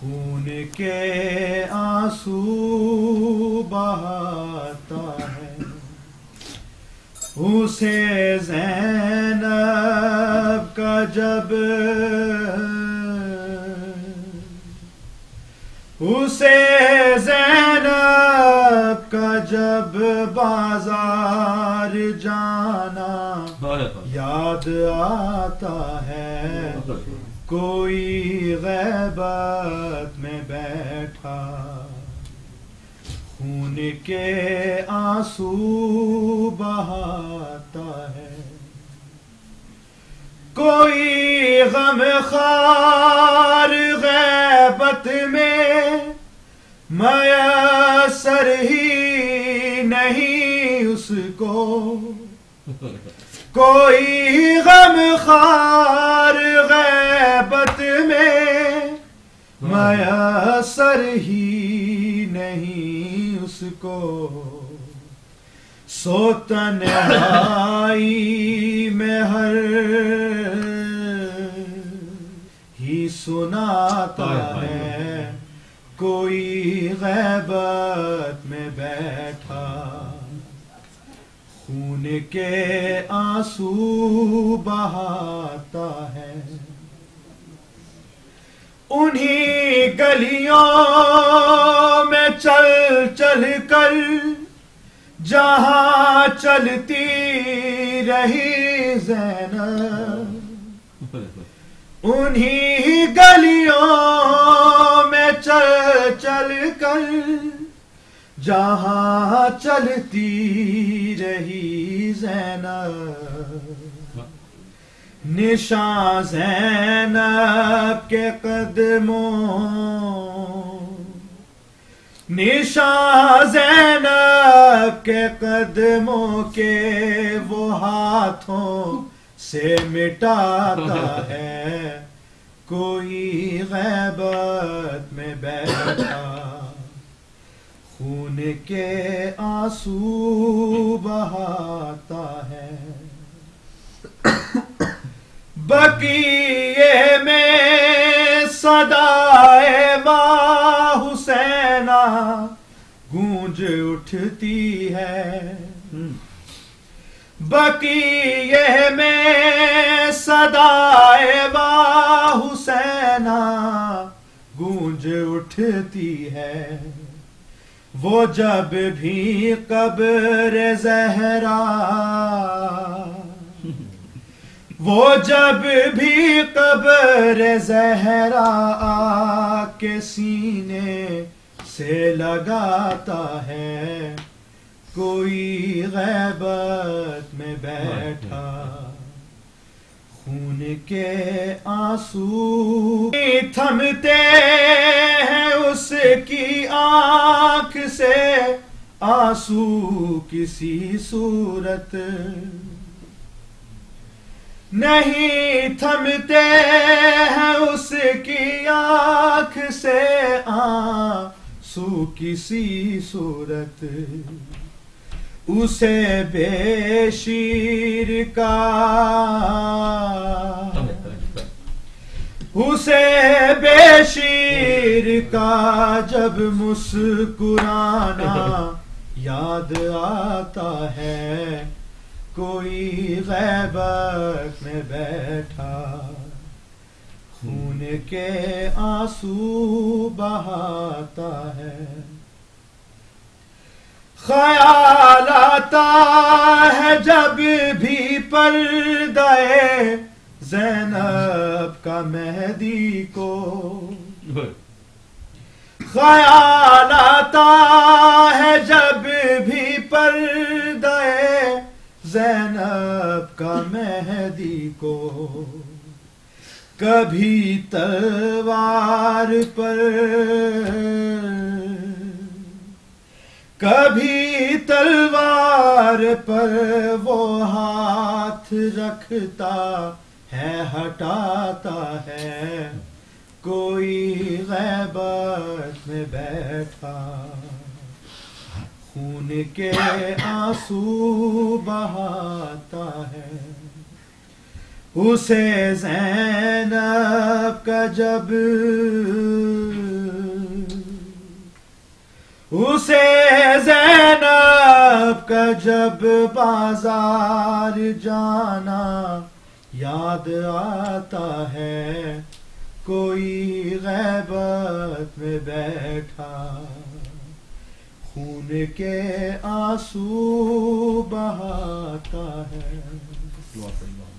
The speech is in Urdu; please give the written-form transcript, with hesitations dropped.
خون کے آنسو بہاتا ہے اسے زینب کا جب بازار جانا یاد آتا ہے کوئی غیبت میں بیٹھا خون کے آنسو بہاتا ہے کوئی غم خار غیبت میں میسر ہی نہیں اس کو کوئی غم خار غیبت میں میسر ہی نہیں اس کو سو تنہائی میں ہر ہی سناتا ہے کوئی غیبت میں بیٹھا خون کے آنسو بہاتا ہے انہی گلیوں میں چل چل کر جہاں چلتی رہی زینب انہی گلیوں میں چل چل کر جہاں چلتی رہی زینب نشان زینب کے قدموں نشان زینب کے قدموں کے وہ ہاتھوں سے مٹاتا ہے کوئی غیبت میں بیٹھا خون کے آنسو بہاتا ہے بقیے میں صدائے ماں حسینہ گونج اٹھتی ہے بقیے میں صدائے ماں حسینہ گونج اٹھتی ہے وہ جب بھی قبر زہرا وہ جب بھی قبر زہرا آ کے سینے سے لگاتا ہے کوئی غیبت میں بیٹھا خون کے آنسو تھمتے ہیں اس کی آنکھ سے آنسو کسی صورت نہیں تھمتے ہیں اس کی آنکھ سے آنسو کسی صورت اسے بے شیر کا اسے بے شیر کا جب مسکرانا یاد آتا ہے کوئی غیبت میں بیٹھا خون کے آنسو بہاتا ہے خیال آتا ہے جب بھی پردہ زینب کا مہدی کو خیال آتا ہے جب بھی پردہ زینب کا مہدی کو کبھی تلوار پر کبھی تلوار پر وہ ہاتھ رکھتا ہے ہٹاتا ہے کوئی غیبت میں بیٹھا خون کے آنسو بہاتا ہے اسے زینب کا جب اسے زینب کا جب بازار جانا یاد آتا ہے، کوئی غیبت میں بیٹھا خون کے آنسو بہاتا ہے.